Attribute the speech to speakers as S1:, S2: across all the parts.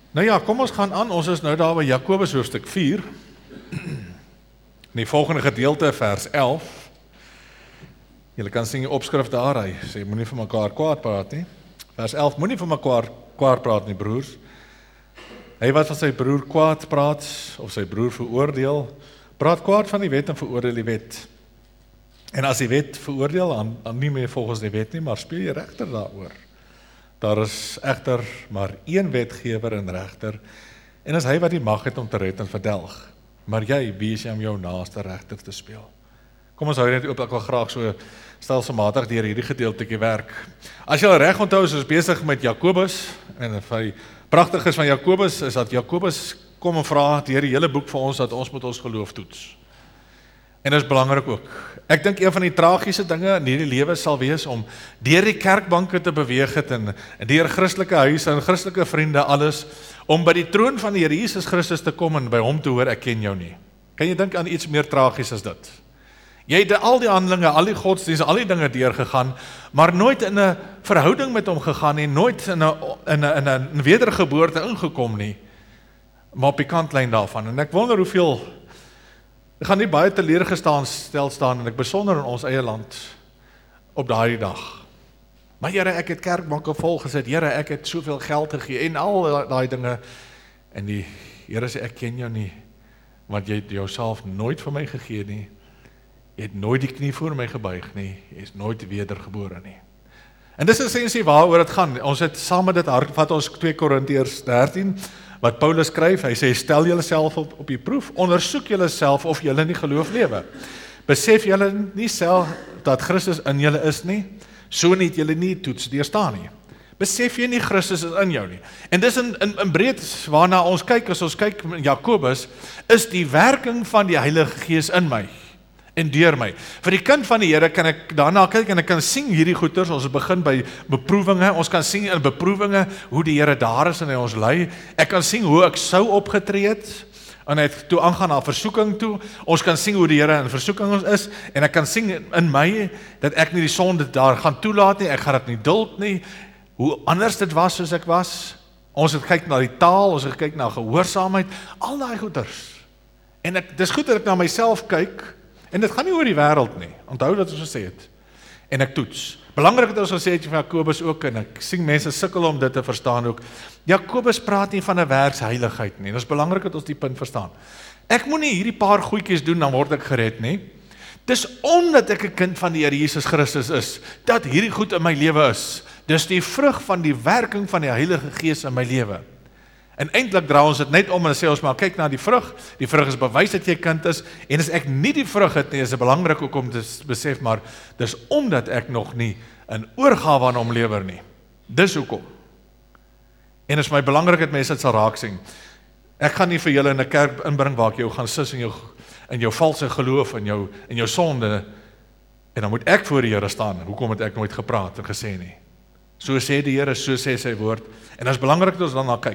S1: Nou ja, kom ons gaan aan, ons is nou daar by Jakobus hoofstuk 4, in die volgende gedeelte, vers 11. Julle kan sien die opskrif daar, hy sê, moenie vir mekaar kwaad praat nie. Vers 11, moenie vir mekaar kwaad praat nie, broers. Hy wat van sy broer kwaad praat, of sy broer veroordeel, praat kwaad van die wet en veroordeel die wet. En as die wet veroordeel, dan nie meer volgens die wet nie, maar speel jy regter daaroor. Daar is egter maar een wetgewer en regter, en is hy wat die mag het om te red en verdelg. Maar jy, wie is jy om jou naaste regter te speel? Kom ons hou net op, ek wil graag so stelselmatig deur hierdie gedeeltetjie werk. As jy al reg onthou, is ons besig met Jakobus, en die pragtiges van Jakobus is dat Jakobus kom en vra deur die hele boek vir ons, dat ons met ons geloof toets. En dit is belangrik ook. Ek dink een van die tragiese dinge in hierdie lewe sal wees om deur die kerkbanke te beweeg het en deur Christelike huise en Christelike vriende alles, om by die troon van die Here Jesus Christus te kom en by hom te hoor, ek ken jou nie. Kan jy dink aan iets meer tragies as dit? Jy het al die handelinge, al die godsdienste, al die dinge deurgegaan, maar nooit in 'n verhouding met hom gegaan nie, nooit in 'n wedergeboorte ingekom nie, maar op die kantlyn daarvan. En ek wonder hoeveel ek gaan nie baie teleurgestel staan, en ek besonder in ons eie land, op daardie dag. Maar Here, ek het kerkbanke volgesit, Here, ek het soveel geld gegee, en al daai dinge, en die Here sê, ek ken jou nie, want jy het jouself nooit vir my gegee nie, jy het nooit die knie voor my gebuig nie, jy is nooit wedergebore nie. En dis essensie waaroor dit gaan, ons het saam met dit hart, vat ons 2 Korintiërs 13, wat Paulus skryf, hy sê, stel julleself op die proef, ondersoek julleself of julle nie geloof lewe. Besef julle nie self dat Christus in julle is nie, so nie het julle nie toets deurstaan nie. Besef jy nie Christus is in jou nie. En dis in breed waarna ons kyk, as ons kyk in Jakobus, is die werking van die Heilige Gees in my en deur my. Vir die kind van die Here kan ek daarna kyk en ek kan sien hierdie goeters, ons begin by beproewinge, ons kan sien in beproewinge hoe die Here daar is en hy ons lei. Ek kan sien hoe ek sou opgetree het, en hy het toe aangaan na versoeking toe. Ons kan sien hoe die Here in versoeking is, en ek kan sien in my, dat ek nie die sonde daar gaan toelaat nie, ek gaan dit nie duld nie, hoe anders dit was soos ek was. Ons het kyk na die taal, ons het kyk na gehoorsaamheid, al daai goeters. En dis goed dat ek na myself kyk, en dit gaan nie oor die wêreld nie, onthou dat ons gesê het, en ek toets. Belangrik dat ons gesê het van Jakobus ook, en ek sien mense sukkel om dit te verstaan ook, Jakobus praat nie van 'n werksheiligheid nie, dit is belangrik dat ons die punt verstaan. Ek moet nie hierdie paar goedjies doen, dan word ek gered nie. Dis omdat ek 'n kind van die Here Jesus Christus is, dat hierdie goed in my lewe is. Dis die vrug van die werking van die Heilige Gees in my lewe. En eintlik draai ons dit net om en sê ons maar kyk na die vrug is bewys dat jy kind is, en as ek nie die vrug het nie, is dit belangrik ook om te besef, maar dis omdat ek nog nie in oorgawe aan hom lewer nie. Dis hoekom. En is my belangrik dat mense dit sal raak sien. Ek gaan nie vir julle in 'n kerk inbring waar ek jou gaan sis in jou valse geloof, in jou sonde, en dan moet ek voor die Here staan. Hoekom het ek nooit gepraat en gesê nie? So sê die Here, so sê sy woord, en dit is belangrik dat ons dan na kyk.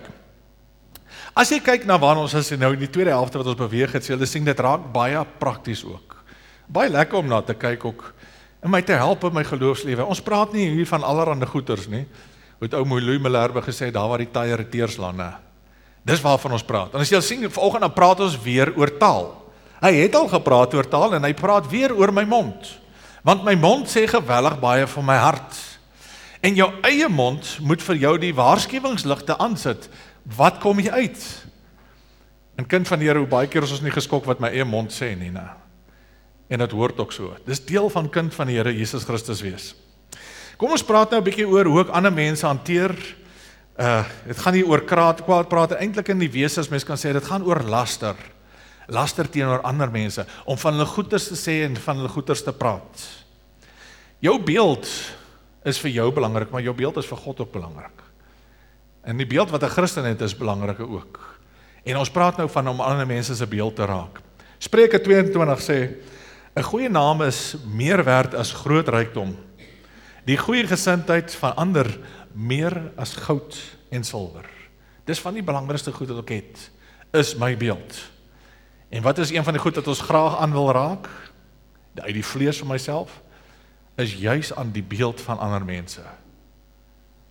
S1: As jy kyk na waar ons is nou in die tweede helfte wat ons beweeg het, sê jy sien dit raak baie prakties ook. Baie lekker om na te kyk ook, en my te help in my geloofslewe. Ons praat nie hier van allerhande goeters nie. Hoe het ou Louis Malherbe gesê, daar waar die tye reteers lande. Dis waarvan ons praat. En as jy sien, vanoggend dan praat ons weer oor taal. Hy het al gepraat oor taal, en hy praat weer oor my mond. Want my mond sê geweldig baie van my hart. En jou eie mond moet vir jou die waarskuwingsligte aansit. Wat kom jy uit? En kind van die Here, hoe baie keer is ons nie geskok wat my eie mond sê nie, nou. En dit hoort ook so. Dis deel van kind van die Here Jesus Christus wees. Kom ons praat nou 'n bietjie oor hoe ek ander mense hanteer. Dit gaan nie oor kwaad praat, eintlik in die wese as mens kan sê, dit gaan oor laster. Laster teenoor ander mense, om van hulle goeders te sê en van hulle goeders te praat. Jou beeld is vir jou belangrik, maar jou beeld is vir God ook belangrik. En die beeld wat 'n Christen het is belangrike ook. En ons praat nou van om ander mense se beeld te raak. Spreuke 22 sê, 'n goeie naam is meer werd as groot rykdom. Die goeie gesindheid van ander meer as goud en silwer. Dis van die belangrikste goed wat ek het, is my beeld. En wat is een van die goed wat ons graag aan wil raak? Uit die vlees van myself, is juis aan die beeld van ander mense.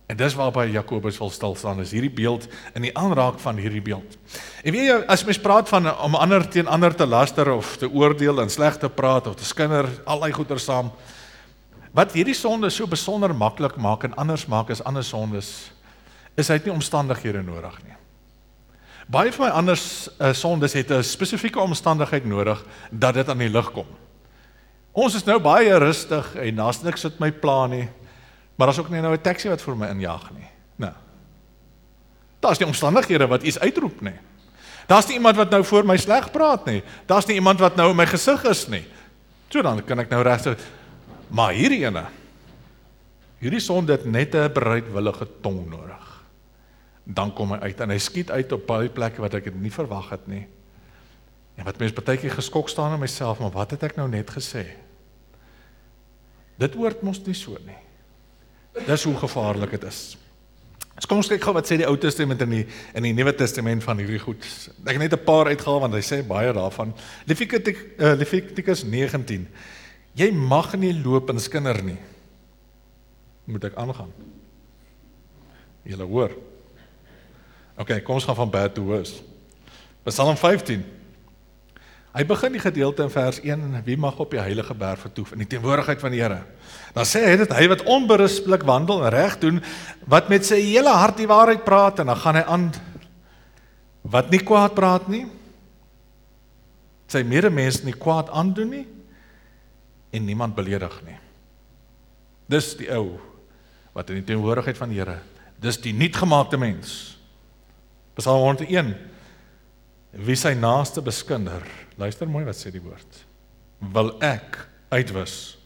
S1: En dis waarby Jakobus wil stil staan, is hierdie beeld in die aanraak van hierdie beeld. En weet jy, as mens praat van om ander teen ander te laster of te oordeel en sleg te praat of te skinder, al die goeie saam, wat hierdie sonde so besonder maklik maak en anders maak as ander sondes, is hy nie omstandighede nodig nie. Baie van my ander sondes het 'n spesifieke omstandigheid nodig dat dit aan die lig kom. Ons is nou baie rustig en daar's niks wat my pla nie, maar daar's ook nie nou 'n taxi wat vir my injaag nie. Nou, daar's nie omstandighede wat iets uitroep nie. Daar's nie iemand wat nou voor my sleg praat nie. Daar's nie iemand wat nou in my gesig is nie. So dan kan ek nou regtig, maar hierdie sonde het net 'n bereidwillige tong nodig. Dan kom hy uit, en hy skiet uit op baie plekke wat ek dit nie verwag het nie. En wat mens partykeer geskok staan in myself, maar wat het ek nou net gesê? Dit hoort mos nie so nie. Dis hoe gevaarlik dit is. So kom ons kyk gou wat sê die Ou Testament in die Nuwe Testament van hierdie goed. Ek het net 'n paar uitgehaal, want hy sê baie daarvan. Levitikus 19. Jy mag nie loop en skinder nie. Moet ek aangaan? Julle hoor. Okay, kom ons gaan van bad to worse. Psalm 15. Hy begin die gedeelte in vers 1, wie mag op die heilige berg vertoef in die teenwoordigheid van die Here. Dan sê hy dit, hy wat onberispelik wandel en reg doen, wat met sy hele hart die waarheid praat, en dan gaan hy aan, wat nie kwaad praat nie, sy medemens nie kwaad aandoen nie, en niemand beledig nie. Dis die ou, wat in die teenwoordigheid van die Here, dis die nuutgemaakte mens. Psalm 101, wie sy naaste beskinder, luister mooi wat sê die woord, wil ek uitwis.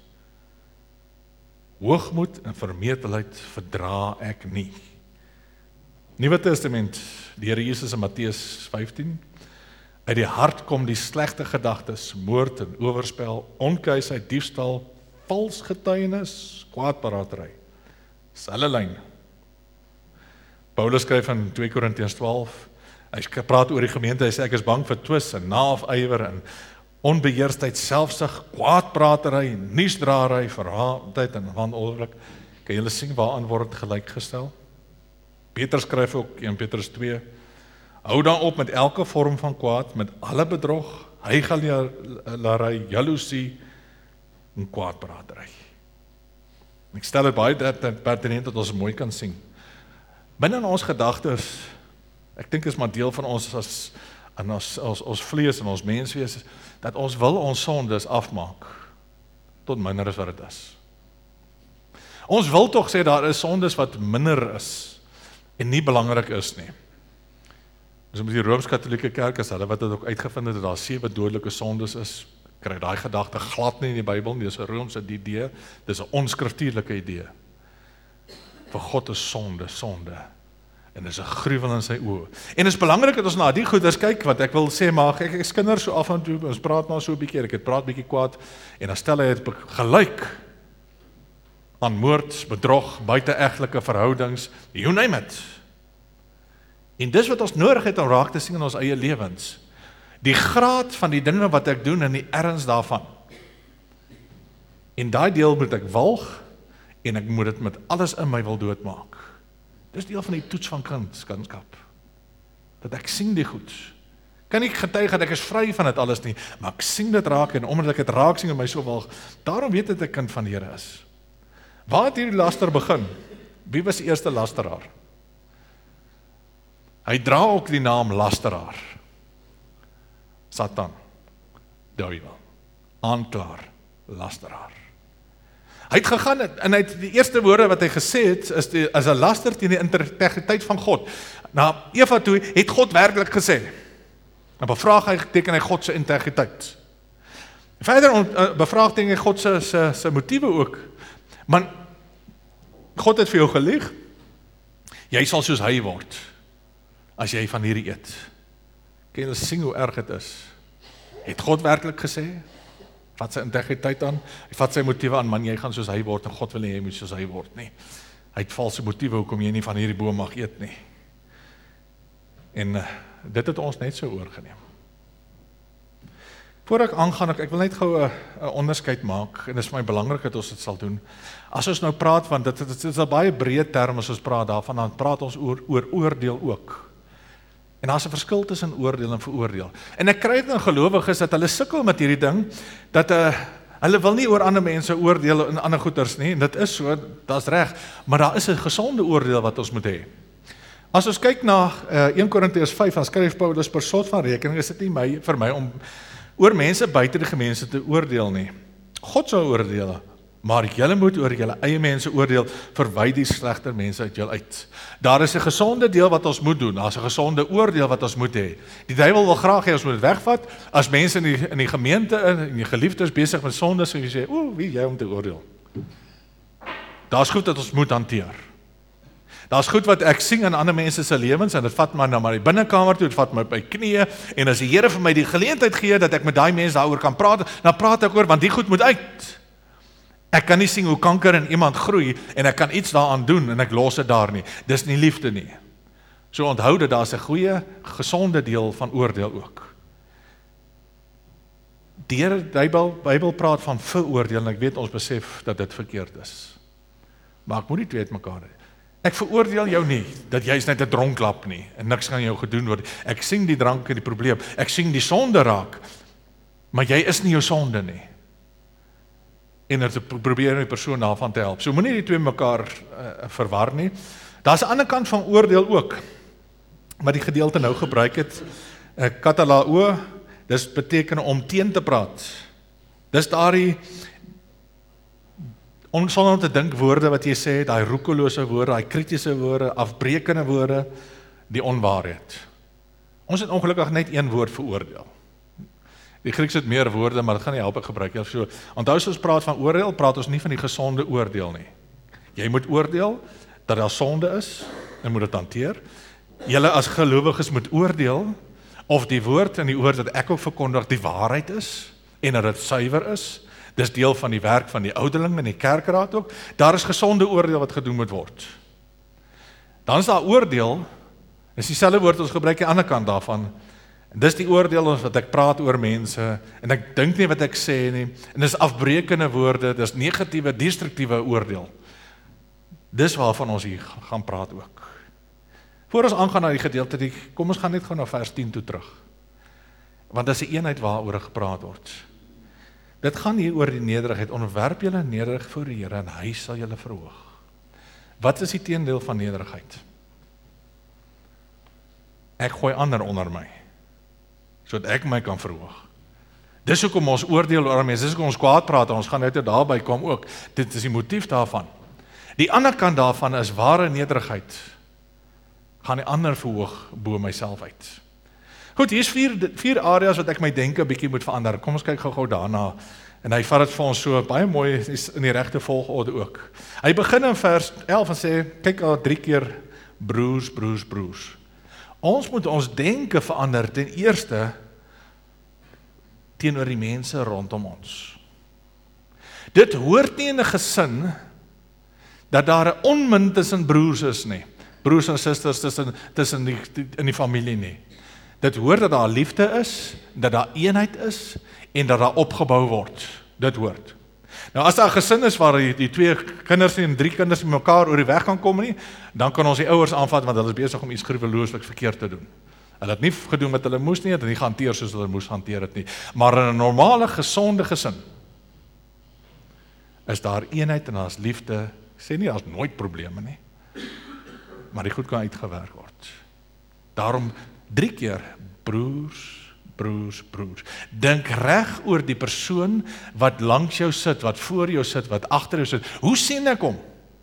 S1: Hoogmoed en vermetelheid verdra ek nie. Nuwe Testament, die Here Jesus in Matteus 15, uit die hart kom die slegte gedagtes, moord en oorspel, onkuisheid, diefstal, vals getuienis, kwaadpratery. Selfe lyn. Paulus skryf in 2 Korintiërs 12, hy praat oor die gemeente, hy sê ek is bang vir twis en naafywer en onbeheerstheid, selfsug, kwaadpratery, nuusdraery, verraadheid en wanordelijk. Kan julle sien waaraan word gelyk gestel? Petrus skryf ook 1 Petrus 2, hou dan op met elke vorm van kwaad, met alle bedrog, hygelary, jaloesie en kwaadpratery. Ek stel dit baie pertinent dat ons mooi kan sien. Binne in ons gedagtes, ek dink is maar deel van ons as vlees en ons menswees, dat ons wil ons sondes afmaak, tot minder as wat dit is. Ons wil tog sê, daar is sondes wat minder is, en nie belangrik is nie. Dus met die Rooms-Katholieke Kerk is hulle wat het ook uitgevind het, dat daar 7 dodelike sondes is, kry daai gedagte glad nie in die Bybel nie, dis 'n Romeinse idee, dis 'n onskriftuurlike idee. Vir God is sonde, en dis 'n gruwel in sy oë. En dit is belangrik dat ons na die goeders kyk, want ek wil sê, maar ek is kinders so af en toe, ons praat maar so 'n bietjie, ek het praat bietjie kwaad, en dan stel hy dit gelyk aan moord, bedrog, buiteegtelike verhoudings, you name it. En dis wat ons nodig het om raak te sien in ons eie lewens. Die graad van die dinge wat ek doen en die erns daarvan. En daai deel moet ek walg, en ek moet dit met alles in my wil doodmaak. Dis deel van die toets van kindskap. Dat ek sien die goed. Kan ek getuig dat ek is vry van dit alles nie, maar ek sien dit raak, en omdat ek dit raak sien in my so walg, daarom weet ek 'n kind van die Here is. Waar het hierdie laster begin? Wie was die eerste lasteraar? Hy dra ook die naam lasteraar. Satan, duiwel, aanklaer, lasteraar. Hy het gegaan en hy het die eerste woorde wat hy gesê het, is 'n laster teen die integriteit van God. Na Eva toe het God werklik gesê. En bevraag hy God se integriteit. Verder bevraag hy God se motiewe ook. Maar God het vir jou gelieg. Jy sal soos hy word as jy van hierdie eet. Kan jy sien hoe erg dit is? Het God werklik gesê? Vat sy integriteit aan, hy vat sy motiewe aan, man, jy gaan soos hy word, en God wil nie jy moet soos hy word nie. Hy het valse motiewe, hoekom jy nie van hierdie boom mag eet nie. En dit het ons net so oorgeneem. Voor ek aangaan, ek wil net gou 'n onderskeid maak, en dit is vir my belangrik dat ons dit sal doen. As ons nou praat, want dit is 'n baie breë term as ons praat daarvan, dan praat ons oor oordeel ook. En daar's 'n verskil tussen oordeel en veroordeel. En ek kry dit in gelowiges dat hulle sukkel met hierdie ding, dat hulle wil nie oor ander mense oordeel en ander goeters nie, en dit is so, dat's reg, maar daar is 'n gesonde oordeel wat ons moet hê. As ons kyk na 1 Korintiërs 5, dan skryf Paulus, per slot van rekening is dit nie vir my om oor mense buite die gemeente te oordeel nie. God sal oordeel, maar julle moet oor julle eie mense oordeel, verwy die slegter mense uit julle uit. Daar is 'n gesonde deel wat ons moet doen, daar is 'n gesonde oordeel wat ons moet hê. Die duiwel wil graag hê ons moet dit wegvat, as mense in die gemeente, in die geliefdes besig met sonde, so jy sê, wie jy om te oordeel? Daar's goed wat ons moet hanteer. Daar's goed wat ek sien in ander mense se lewens, en dit vat my na my binnekamer toe, dit vat my op my knieë, en as die Here vir my die geleentheid gee, dat ek met daai mense daaroor kan praat, dan praat ek oor, want die goed moet uit. Ek kan nie sien hoe kanker in iemand groei, en ek kan iets daaraan doen, en ek los dit daar nie. Dis nie liefde nie. So onthou dat daar's 'n goeie, gesonde deel van oordeel ook. Die Bybel praat van veroordeel, en ek weet ons besef dat dit verkeerd is. Maar ek moet nie twee uit mekaar hê. Ek veroordeel jou nie, dat jy is net 'n dronklap nie, en niks gaan jou gedoen word. Ek sien die drank en die probleem, ek sien die sonde raak, maar jy is nie jou sonde nie. En het probeer die persoon daarvan te help. So moenie die twee mekaar verwar nie. Daar's 'n ander kant van oordeel ook, wat die gedeelte nou gebruik het, katalao, dis beteken om teen te praat. Dis daardie, sonder om te dink woorde wat jy sê, daai roekelose woorde, daai kritiese woorde, afbrekende woorde, die onwaarheid. Ons het ongelukkig net een woord vir oordeel. Die Grieks het meer woorde, maar dit gaan nie help ek gebruik. So, onthou as ons praat van oordeel, praat ons nie van die gesonde oordeel nie. Jy moet oordeel dat daar sonde is, en moet dit hanteer. Julle as gelowiges moet oordeel, of die woord en die woord wat ek ook verkondig, die waarheid is, en dat dit suiwer is. Dis deel van die werk van die ouderling en die kerkraad ook. Daar is gesonde oordeel wat gedoen moet word. Dan is daar oordeel, is dieselfde woord ons gebruik aan die ander kant daarvan. En dis die oordeel wat ek praat oor mense, en ek dink nie wat ek sê nie, en dis afbrekende woorde, dis negatiewe, destruktiewe oordeel. Dis waarvan ons hier gaan praat ook. Voor ons aangaan na die gedeelte, kom ons gaan net gou na vers 10 toe terug. Want dis 'n eenheid waaroor gepraat word. Dit gaan hier oor die nederigheid. Onderwerp julle nederig voor die Here, en hy sal julle verhoog. Wat is die teendeel van nederigheid? Ek gooi ander onder my, sodat ek my kan verhoog. Dis hoekom ons oordeel oor mense, dis hoekom ons kwaad praat, en ons gaan nou daarby kom ook. Dit is die motief daarvan. Die ander kant daarvan is ware nederigheid. Gaan die ander verhoog bo myself uit. Goed, hier is vier areas wat ek my denke 'n bietjie moet verander. Kom ons kyk gou daarna. En hy vat dit vir ons so baie mooi in die regte volgorde ook. Hy begin in vers 11 en sê, kyk al 3 keer broers, broers, broers. Ons moet ons denke verander ten eerste teenoor die mense rondom ons. Dit hoort nie in 'n gesin dat daar 'n onmin tussen broers is nie. Broers en susters tussen in die familie nie. Dit hoort dat daar liefde is, dat daar eenheid is, en dat daar opgebou word. Dit hoort. Nou as daar 'n gesin is waar die 2 kinders en 3 kinders met mekaar oor die weg kan kom nie, dan kan ons die ouers aanvat, want hulle is besig om iets gruwelooslik verkeerd te doen. Hulle het nie gedoen wat hulle moes nie, hulle het nie gehanteer soos hulle moes hanteer het nie. Maar in 'n normale, gesonde gesin is daar eenheid en daar is liefde. Ek sê nie daar's nooit probleme nie, maar die goed kan uitgewerk word. Daarom 3 keer broers, broers, broers. Dink reg oor die persoon wat langs jou sit, wat voor jou sit, wat agter jou sit. Hoe sien ek hom?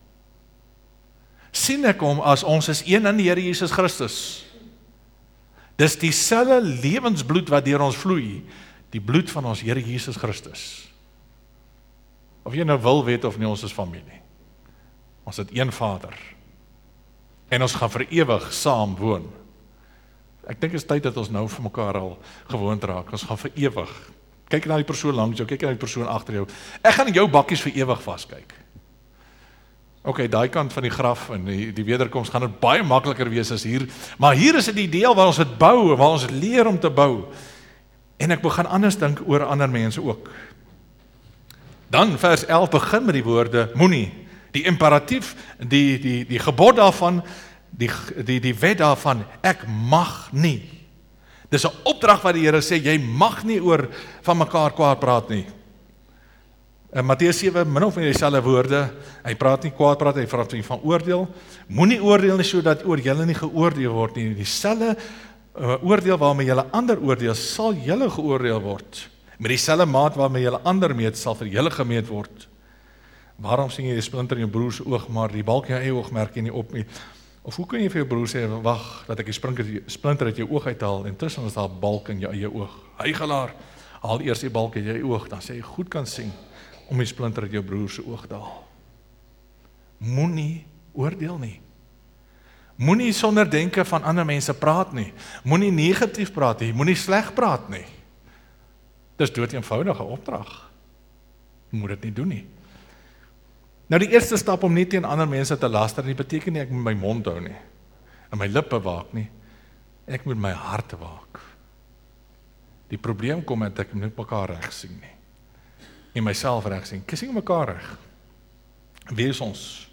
S1: Sien ek hom as ons is een in die Here Jesus Christus. Dis dieselfde lewensbloed wat deur ons vloei, die bloed van ons Here Jesus Christus. Of jy nou wil weet of nie, ons is familie. Ons het een Vader. En ons gaan vir ewig saam woon. Ek dink dit is tyd dat ons nou vir mekaar al gewoond raak. Ons gaan vir ewig. Kyk na die persoon langs jou, kyk na die persoon agter jou. Ek gaan jou bakkies vir ewig vaskyk. Okay, daai kant van die graf en die wederkoms gaan dit baie makliker wees as hier. Maar hier is dit die deel waar ons dit bou, waar ons leer om te bou. En ek begin anders dink oor ander mense ook. Dan vers 11 begin met die woorde moenie, die imperatief, die gebod daarvan, die wet daarvan, ek mag nie. Dis 'n opdrag wat die Here sê, jy mag nie oor van mekaar kwaad praat nie. In Matteus 7, min of meer dieselfde woorde, hy praat nie kwaad praat, hy praat nie van oordeel, moenie oordeel nie sodat oor julle nie geoordeel word nie, dieselfde oordeel waarmee julle ander oordeel, sal julle geoordeel word. Met dieselfde maat waarmee julle ander meet, sal vir julle gemeet word. Waarom sien jy die splinter in jou broer se oog, maar die balk in jou eie oog merk jy nie op nie? Of hoe kan jy vir jou broer sê, wag, dat ek die splinter uit jou oog uithaal, en tussen is daar 'n balk in jou eie oog. Huigelaar, haal eers die balk uit jou oog, dan sê jy goed kan sien, om die splinter uit jou broer se oog te haal. Moenie oordeel nie. Moenie sonder denke van ander mense praat nie. Moenie negatief praat nie, moenie sleg praat nie. Dis dood eenvoudige opdrag. Moet dit nie doen nie. Nou die eerste stap om nie teen ander mense te laster nie, beteken nie ek moet my mond hou nie, en my lippe waak nie, ek moet my hart waak. Die probleem kom dat ek nie mekaar reg sien nie, en myself reg sien, ek sien mekaar reg. Wie is ons?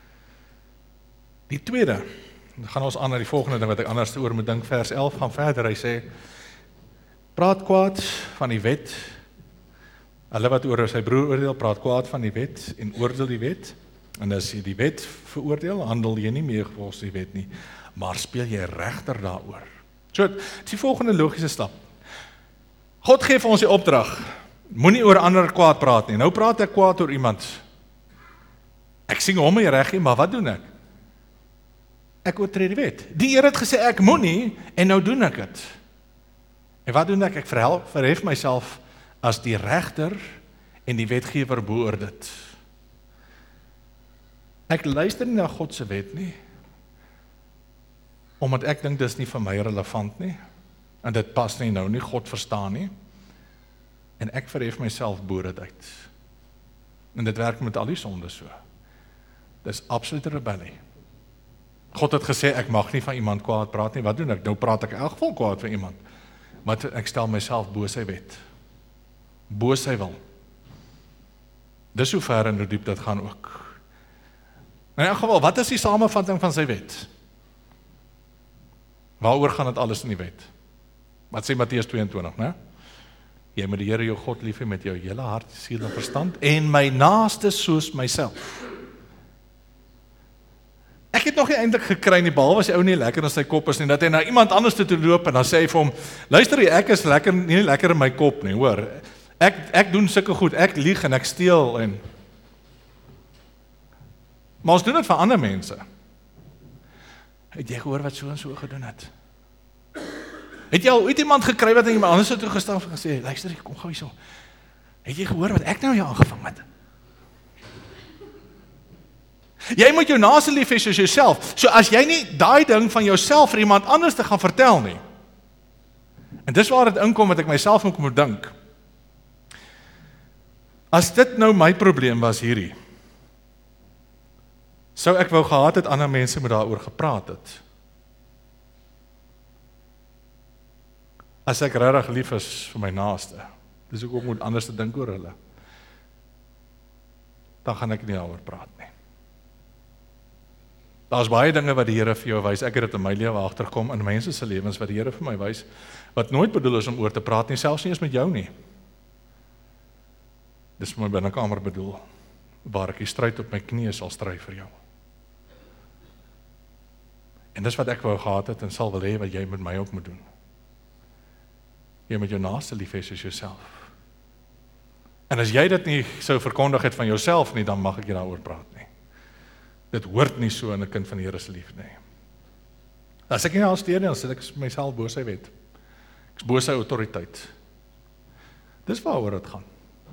S1: Die tweede, dan gaan ons aan na die volgende ding wat ek anders oor moet dink, vers 11 gaan verder, hy sê, praat kwaad van die wet, hulle wat oor sy broer oordeel, praat kwaad van die wet en oordeel die wet, en as jy die wet veroordeel, handel jy nie meer volgens die wet nie, maar speel jy regter daaroor. So, dit is die volgende logiese stap. God gee vir ons die opdrag, moenie oor ander kwaad praat nie. Nou praat ek kwaad oor iemand. Ek sien hom nie reg nie, maar wat doen ek? Ek oortree die wet. Die Here het gesê ek moenie, en nou doen ek dit. En wat doen ek? Ek verhef myself as die regter en die wetgewer bo dit. Ek luister nie na God se wet nie, omdat ek dink dis nie vir my relevant nie, en dit pas nie nou nie, God verstaan nie, en ek verhef myself bo dit uit. En dit werk met al die sonde so. Dis absolute rebellie. God het gesê, ek mag nie van iemand kwaad praat nie, wat doen ek? Nou praat ek in elk geval kwaad van iemand, maar ek stel myself bo sy wet, bo sy wil. Dis hoe ver en hoe diep dit gaan ook. In elk geval, wat is die samevatting van sy wet? Waaroor gaan dit alles in die wet? Wat sê Matteus 22, né? Jy moet die Here jou God lief hê met jou hele hart, siel en verstand, en my naaste soos myself. Ek het nog nie eintlik gekry nie, behalwe as die ou nie lekker in sy kop is nie, dat hy na iemand anders toe loop en dan sê hy vir hom, luister jy, ek is lekker, nie lekker in my kop nie, hoor. Ek doen sulke goed, ek lieg en ek steel en maar ons doen dit vir ander mense. Het jy gehoor wat so en so gedoen het? Het jy al ooit iemand gekry wat aan iemand anders toe gestaan en gesê, luister, kom gou hierso. Het jy gehoor wat ek nou jou aangevang het? Jy moet jou naaste lief hê soos jouself. So as jy nie daai ding van jouself vir iemand anders te gaan vertel nie. En dis waar dit inkom wat ek myself ook moet dink. As dit nou my probleem was hierdie, sou ek wou gehad het ander mense met daaroor gepraat het. As ek regtig lief is vir my naaste, dis ook moet anders te dink oor hulle, dan gaan ek nie daaroor praat nie. Daar's baie dinge wat die Here vir jou wys, ek het dit in my lewe agterkom, in mense se lewens wat die Here vir my wys, wat nooit bedoel is om oor te praat nie, selfs nie eens met jou nie. Dis vir my binnekamer bedoel, waar ek die stryd op my knieë sal stry vir jou. En dis wat ek wou gehad het en sal wil hê wat jy met my ook moet doen. Jy moet jou naaste lief hê soos jouself. En as jy dit nie sou verkondig het van jouself nie, dan mag ek nie daaroor praat nie. Dit hoort nie so in 'n kind van die Here se lief nie. As ek nie alsteer nie, dan sit ek myself bo sy wet. Ek is bo sy autoriteit. Dis waaroor dit gaan.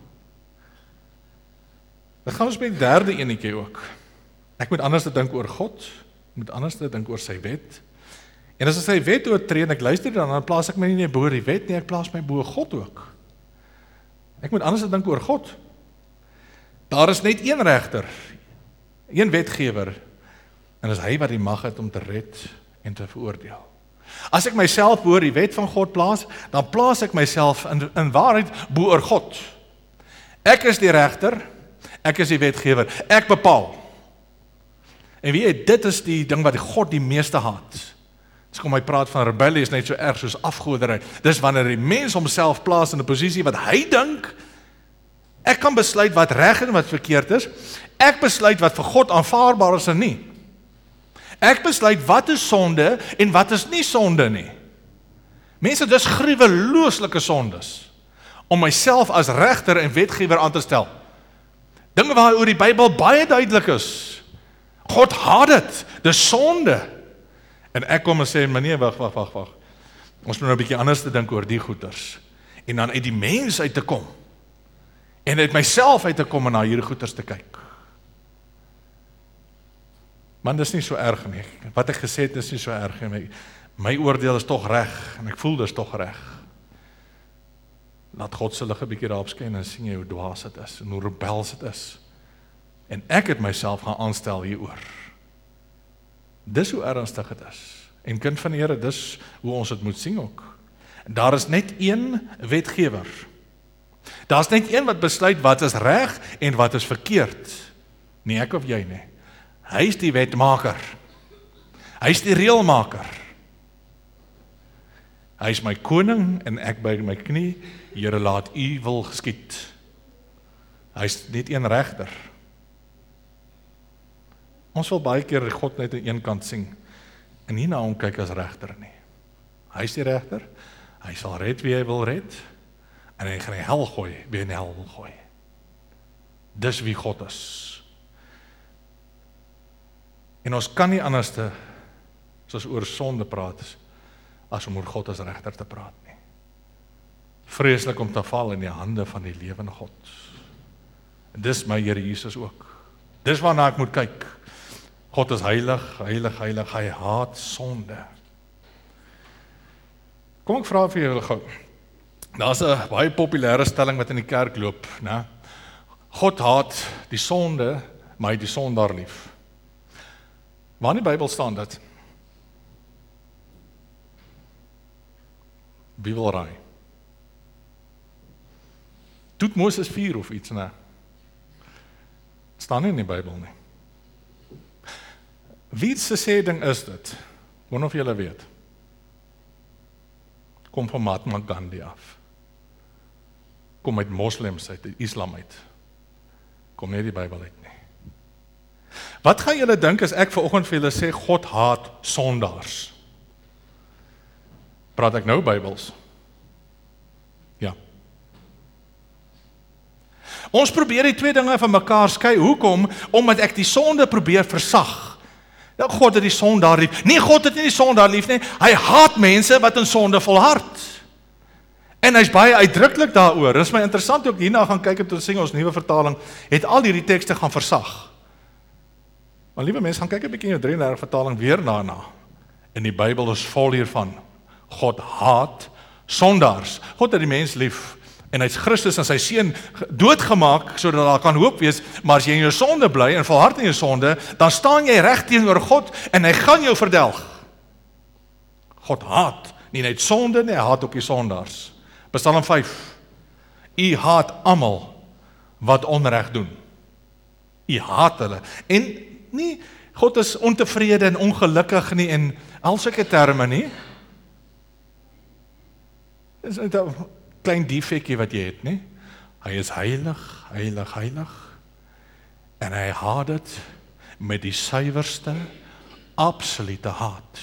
S1: Dan gaan ons by die derde enetjie ook. Ek moet anders dink oor God, ek moet anders dink oor sy wet. En as ek sy wet oortree en ek luister dan plaas ek my nie bo die wet nie, ek plaas my bo God ook. Ek moet anders dink oor God. Daar is net een regter, een wetgewer, en is hy wat die mag het om te red en te veroordeel. As ek myself bo die wet van God plaas, dan plaas ek myself in waarheid bo oor God. Ek is die regter, ek is die wetgewer, ek bepaal. En weet jy, dit is die ding wat God die meeste haat. As kom hy praat van rebellie is net so erg soos afgoderry. Dis wanneer die mens homself plaas in 'n posisie wat hy dink, ek kan besluit wat reg en wat verkeerd is. Ek besluit wat vir God aanvaarbaar is en nie. Ek besluit wat is sonde en wat is nie sonde nie. Mense, dis gruwelooslike sondes om myself as regter en wetgewer aan te stel. Dinge waaroor die Bybel baie duidelik is. God haat dit, dis sonde. En ek kom en sê, maar nee, wag. Ons moet nou 'n bietjie anders te dink oor die goeters. En dan uit die mens uit te kom. En uit myself uit te kom en na hierdie goeters te kyk. Man, dis nie so erg nie. Wat ek gesê het is nie so erg nie. My oordeel is tog reg en ek voel dis tog reg. Laat God se lig 'n bietjie daarop skyn en sien jy hoe dwaas dit is en hoe rebels dit is. En ek het myself gaan aanstel hieroor. Dis hoe ernstig dit is. En kind van die Here, dis hoe ons dit moet sien ook. Daar is net een wetgewer. Daar's net een wat besluit wat is reg en wat is verkeerd. Nie ek of jy nie. Hy is die wetmaker. Hy is die reëlmaker. Hy is my koning en ek buig my knie. Here, laat u wil geskied. Hy is net een regter. Ons wil baie keer God net aan een kant sien en nie na hom kyk as regter nie. Hy is die regter. Hy sal red wie hy wil red en hy gaan die hel gooi wie hy in die hel wil gooi. Dis wie God is. En ons kan nie anderste soos oor sonde praat as om oor God as regter te praat nie. Vreeslik om te val in die hande van die lewende God. En dis my Here Jesus ook. Dis waarna ek moet kyk. God is heilig, heilig, heilig, hy haat sonde. Kom ek vra vir julle gou. Daar's 'n baie populêre stelling wat in die kerk loop, né? God haat die sonde, maar hy het die sondaar lief. Waar in die Bybel staan dit? Wie wil raai? Doet Moses 4 of iets, né? Staan nie in die Bybel nie. Wie se sê ding is dit? Wonder of julle weet. Kom van Mahatma Gandhi af. Kom uit moslems uit, uit islam uit. Kom nie die Bybel uit nie. Wat gaan julle dink as ek vanoggend vir julle sê God haat sondaars? Praat ek nou Bybels? Ja. Ons probeer die twee dinge van mekaar skei. Hoekom? Omdat ek die sonde probeer versag. Nou, God het die sondaar lief. Nee, God het nie die sondaar lief nie. Hy haat mense wat in sonde volhard. En hy's baie uitdruklik daaroor. Dis my interessant ook hierna gaan kyk en toe sien ons nuwe vertaling het al hierdie tekste gaan versag. Maar liewe mense, gaan kyk 'n bietjie in jou 33 vertaling weer daarna. En die Bybel is vol hiervan. God haat sondaars. God het die mens lief. En hy's Christus en sy seun doodgemaak sodat daar kan hoop wees, maar as jy in jou sonde bly en volhard in jou sonde, dan staan jy reg teenoor God en hy gaan jou verdelg. God haat nie net sonde nie, hy haat ook die sondaars. Psalm 5. U haat almal wat onreg doen. U haat hulle. En nie God is ontevrede en ongelukkig nie en al sulke terme nie. Dis 'n klein defekkie wat jy het, nie? Hy is heilig, heilig, heilig. En hy haat dit met die suiwerste, absolute haat.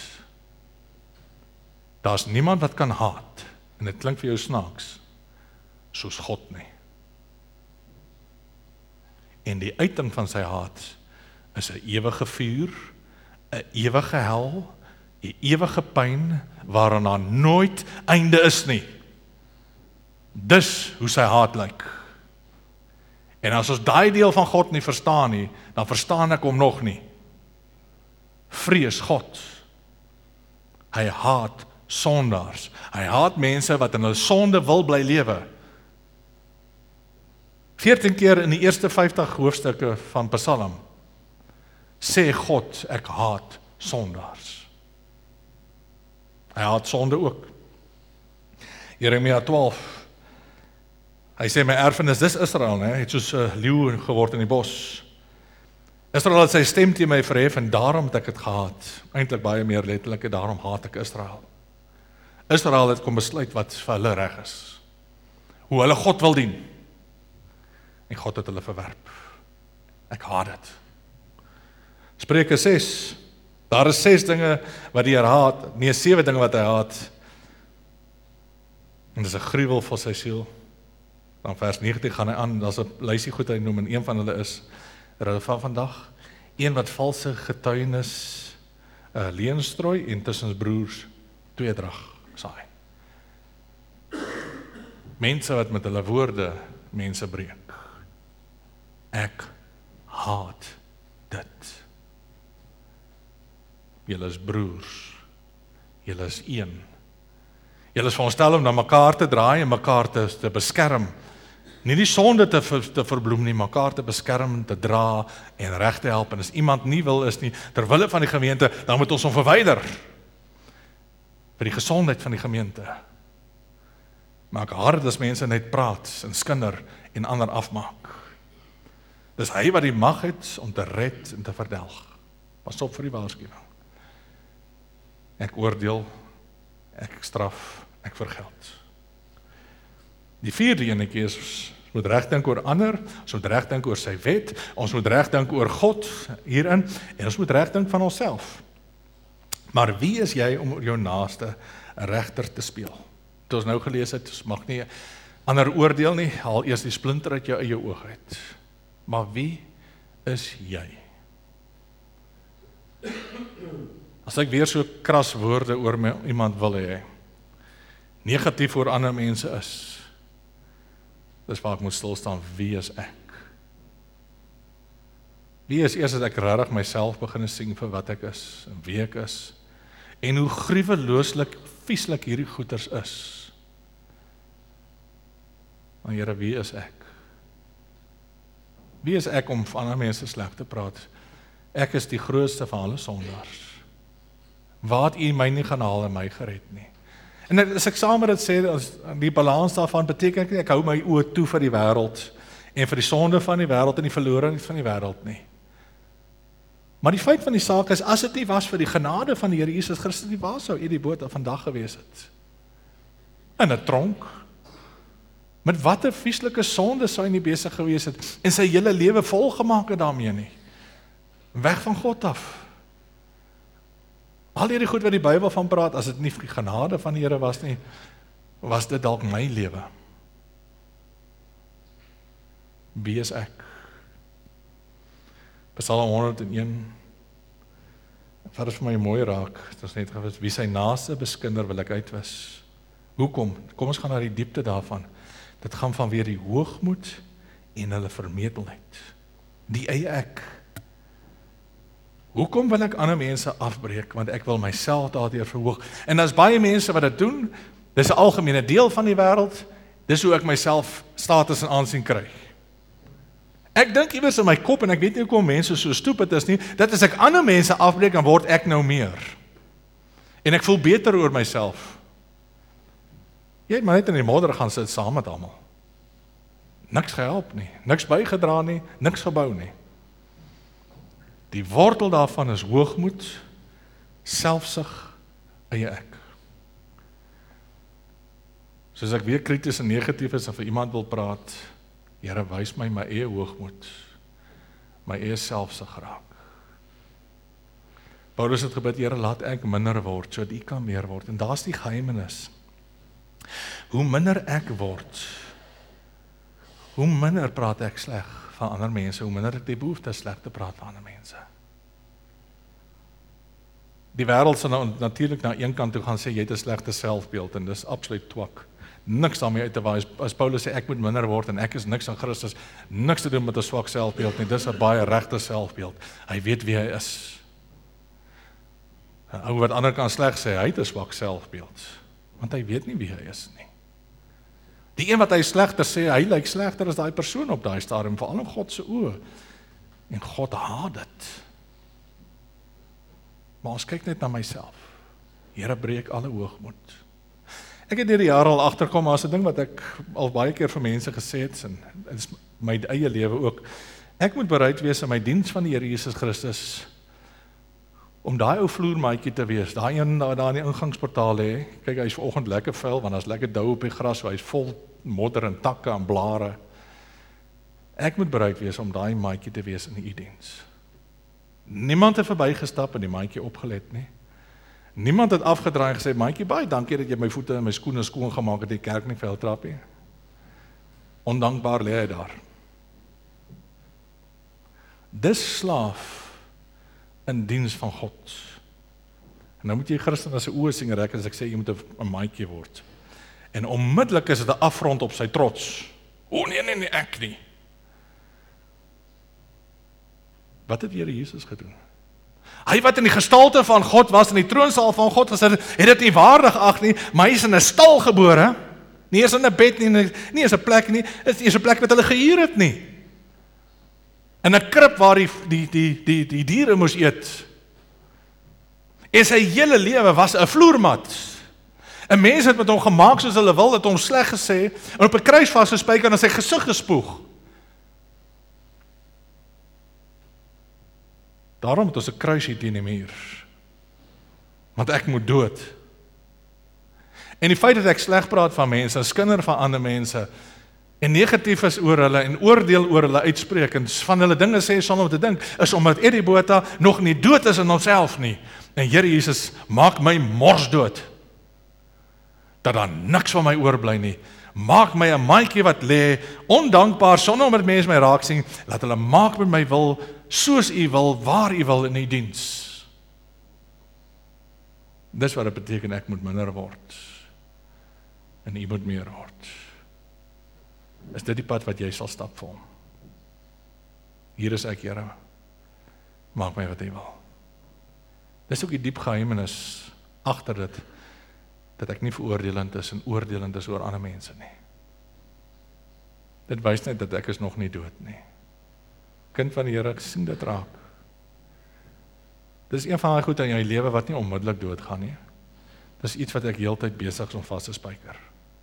S1: Daar's niemand wat kan haat, en dit klink vir jou snaaks, soos God nie. En die uiting van sy haat is 'n ewige vuur, 'n ewige hel, 'n ewige pyn waaraan daar nooit einde is nie. Dis hoe sy haat lyk. En as ons daai deel van God nie verstaan nie, dan verstaan ek hom nog nie. Vrees God. Hy haat sondaars. Hy haat mense wat in hulle sonde wil bly lewe. 14 keer in die eerste 50 hoofstukke van Psalm sê God, ek haat sondaars. Hy haat sonde ook. Jeremia 12. Hy sê, my erfenis, dis Israel, né? Het soos 'n leeu geword in die bos. Israel het sy stem teen my verhef en daarom het ek het gehaat. Eintlik baie meer letterlik, daarom haat ek Israel. Israel het kom besluit wat vir hulle reg is. Hoe hulle God wil dien. En God het hulle verwerp. Ek haat dit. Spreuke 6. Daar is 6 dinge wat die Here haat, nee 7 dinge wat hy haat. En dis 'n gruwel vir sy siel. Dan vers 19 gaan hy aan, daar's 'n lysie goed hy noem, en een van hulle is van vandag, een wat valse getuienis leuen strooi en tussen broers tweedrag saai. Mense wat met hulle woorde mense breek. Ek haat dit. Julle is broers. Julle is een. Julle is veronderstel om na mekaar te draai en mekaar te beskerm. Nie die sonde te verbloem nie, mekaar te beskerm, te dra en reg te help. En as iemand nie wil is nie, ter wille van die gemeente, dan moet ons hom verwyder. Vir die gesondheid van die gemeente. Maar ek haat as mense net praat en skinder en ander afmaak. Dis hy wat die mag het om te red en te verdelg. Pas op vir die waarskuwing. Ek oordeel, ek straf, ek vergeld. Die 4de enetjie is, ons moet reg dink oor ander, ons moet reg dink oor sy wet, ons moet reg dink oor God hierin, en ons moet reg dink van onsself. Maar wie is jy om oor jou naaste 'n regter te speel? Toe ons nou gelees het, ons mag nie ander oordeel nie, haal eers die splinter uit jou eie oog uit. Maar wie is jy? As ek weer so kras woorde oor iemand wil hê, negatief oor ander mense is, dis waar ek moet stil staan, wie is ek? Wie is eers as ek regtig myself begin sien vir wat ek is, en wie ek is, en hoe gruwelooslik, vieslik hierdie goeters is. Maar Here, wie is ek? Wie is ek om van ander mense sleg te praat? Ek is die grootste van alle sondaars. Waar het U my nie gaan haal en my gered nie? En as ek saam met dit sê, as die balans daarvan beteken ek hou my oë toe vir die wêreld en vir die sonde van die wêreld en die verloring van die wêreld nie. Maar die feit van die saak is, as dit nie was vir die genade van die Here Jesus Christus nie, waar sou U die boot af vandag gewees het? In 'n tronk. Met watter vieslike sonde sou hy nie besig gewees het en sy hele lewe volgemaak het daarmee nie. Weg van God af. Al hierdie goed wat die Bybel van praat, as dit nie vir die genade van die Here was nie, was dit dalk my lewe. Wie is ek? Psalm 101, wat is vir my mooi raak, dit is net gewis, wie sy naaste beskinder wil ek uitwis. Hoekom? Kom ons gaan na die diepte daarvan. Dit gaan vanweer die hoogmoed en hulle vermetelheid. Die eie ek. Hoekom wil ek ander mense afbreek? Want ek wil myself daardeur verhoog. En as baie mense wat dit doen, dis 'n algemene deel van die wêreld, dis hoe ek myself status en aansien kry. Ek dink iewers in my kop, en ek weet nie hoekom mense so stupid is nie, dat as ek ander mense afbreek, dan word ek nou meer. En ek voel beter oor myself. Jy het maar net in die modder gaan sit saam met almal. Niks gehelp nie, niks bygedra nie, niks gebou nie. Die wortel daarvan is hoogmoed, selfsug, eie ek. Soos ek weer krities en negatief is en vir iemand wil praat, Here, wys my eie hoogmoed, my eie selfsug raak. Paulus het gebid, Here, laat ek minder word, sodat U kan meer word. En daar's die geheimenis. Hoe minder ek word, hoe minder praat ek sleg van ander mense, hoe minder ek die behoefte sleg te praat van ander mense. Die wêreld sal nou natuurlik na een kant toe gaan sê, jy het 'n slegte selfbeeld, en dis absoluut twak. Niks daarmee uit te waai, as Paulus sê, ek moet minder word, en ek is niks in Christus, niks te doen met 'n swak selfbeeld nie, dis 'n baie regte selfbeeld. Hy weet wie hy is. 'n Ou wat ander kan sleg sê, hy het 'n swak selfbeeld, want hy weet nie wie hy is nie. Die een wat hy slegter sê, hy lyk slegter as daai persoon op daai stadium, veral in God se oë. En God haat dit. Maar ons kyk net na myself. Here, breek alle hoogmoed. Ek het deur die jare al agterkom, as 'n ding wat ek al baie keer vir mense gesê het, en dit is my eie lewe ook, ek moet bereid wees in my diens van die Here Jesus Christus, om daai ou vloermaatjie te wees, daai een daar in die ingangsportaal lê, kyk, hy is vanoggend lekker vuil, want daar's lekker dou op die gras, so hy is vol modder en takke en blare. Ek moet bereid wees om daai maatjie te wees in u diens. Niemand het verbygestap en die maatjie opgelet nie. Niemand het afgedraai en gesê, maatjie, baie dankie dat jy my voete en my skoene skoon gemaak het in die kerk nie veldtrap nie. Ondankbaar lê hy daar. Dis slaaf in diens van God. En nou moet jy Christen as 'n oë sien rek as ek sê jy moet 'n maatjie word. En onmiddellik is dit 'n afrond op sy trots. O nee, ek nie. Wat het Here Jesus gedoen? Hy wat in die gestalte van God was, in die troonsaal van God gesit het dit nie waardig ag nie, maar hy is in 'n stal gebore, nie eens in 'n bed nie, nie eens 'n plek nie, is eers 'n plek wat hulle gehuur het nie. In 'n krib waar die diere moes eet. En sy hele lewe was 'n vloermat. 'n Mens het met hom gemaak soos hulle wil, het hom sleg gesê, en op 'n kruis vasgespijker en in sy gesig gespoeg. Daarom het ons 'n kruisie teen die muur. Want ek moet dood. En die feit dat ek sleg praat van mense, en skinder van ander mense, en negatief is oor hulle, en oordeel oor hulle uitspreek, en van hulle dinge sê sonder om te dink, is omdat Eddie Botha nog nie dood is in homself nie. En Here Jesus, maak my mors dood. Dat daar niks van my oorbly nie. Maak my 'n maatjie wat lê, ondankbaar, sonder om dit mense my raak sien, laat hulle maak met my wil, soos u wil, waar u wil in die diens. Dis wat dit beteken, ek moet minder word, en u moet meer word. Is dit die pad wat jy sal stap vir hom? Hier is ek, Here, maak my wat u wil. Dis ook die diep geheimenis agter dit, dat ek nie veroordelend is en oordelend is oor ander mense nie. Dit wys net dat ek is nog nie dood nie. Kind van die Here, ek sien dit raak. Dis een van die goed in jou lewe wat nie onmiddellik doodgaan nie. Dis iets wat ek heeltyd besig is om vas te spyker.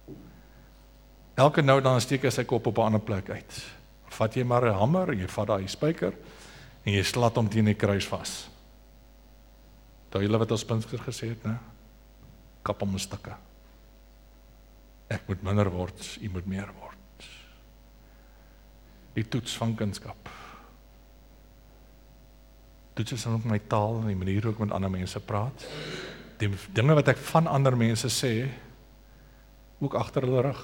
S1: Elke nou dan steek ek sy kop op 'n ander plek uit. Vat jy maar 'n hamer en jy vat daai spyker en jy slat hom teen die kruis vas. Daai julle wat ons Pinkster gesê het, né? Kap hom in stukke. Ek moet minder word, u moet meer word. Die toets van kunskap. Toets is ook my taal en die manier hoe ek met ander mense praat. Die dinge wat ek van ander mense sê, ook agter hulle rug.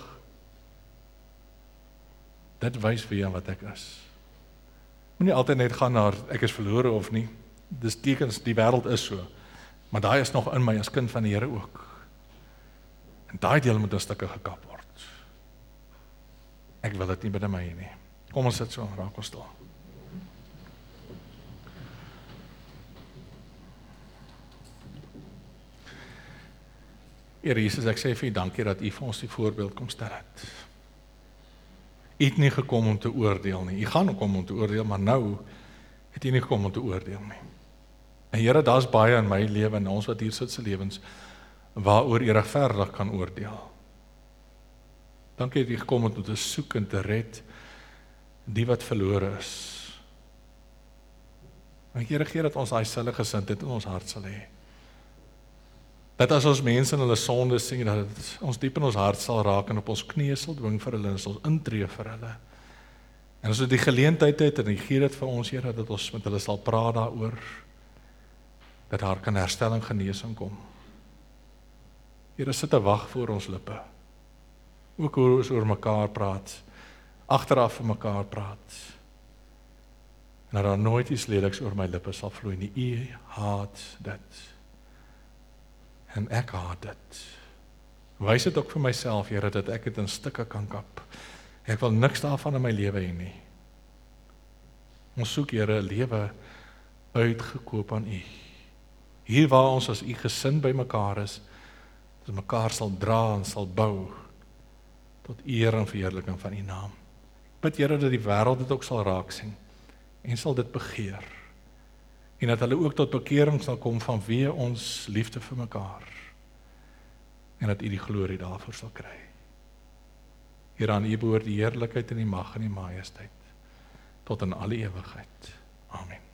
S1: Dit wys wie en wat ek is. Moenie altyd net gaan na ek is verlore of nie. Dis tekens, die wêreld is so. Maar daai is nog in my as kind van die Here ook. En daai deel moet in stukke gekap word. Ek wil dit nie binne my nie. Kom ons sit so, raak ons stil. Here Jesus, ek sê vir u dankie dat u vir ons die voorbeeld kom stel het. U het nie gekom om te oordeel nie. U gaan kom om te oordeel, maar nou het u nie gekom om te oordeel nie. En Here, daar's baie in my lewe en ons wat hier sit se lewens waaroor u regverdig kan oordeel. Dankie dat u gekom het om te soek en te red die wat verlore is. En Here, gee dat ons daai selfe gesindheid in ons hart sal hê. Dat as ons mense in hulle sonde sien, dat het ons diep in ons hart sal raak en op ons knieë sal dwing vir hulle en sal intree vir hulle. En as ons die geleentheid het en gee dit vir ons, Here, dat ons met hulle sal praat daaroor, dat daar kan herstelling, genesing kom. Here, sit 'n wag voor ons lippe. Ook hoe ons oor mekaar praat, agteraf vir mekaar praat. En dat daar nooit iets leliks oor my lippe sal vloei nie. U haat dit. En ek haat dit. Wys dit ook vir myself, Here, dat ek dit in stukke kan kap. Ek wil niks daarvan in my lewe hê nie. Ons soek, Here, 'n lewe uitgekoop aan u. Hier waar ons as u gesin by mekaar is, dat mekaar sal dra en sal bou, tot eer en verheerliking van u naam. Bid, Here, dat die wêreld dit ook sal raak sien, en sal dit begeer. en dat hulle ook tot bekering sal kom vanweë ons liefde vir mekaar, en dat U die glorie daarvoor sal kry. Here, aan U behoort die heerlikheid en die mag en die majesteit, tot in alle ewigheid. Amen.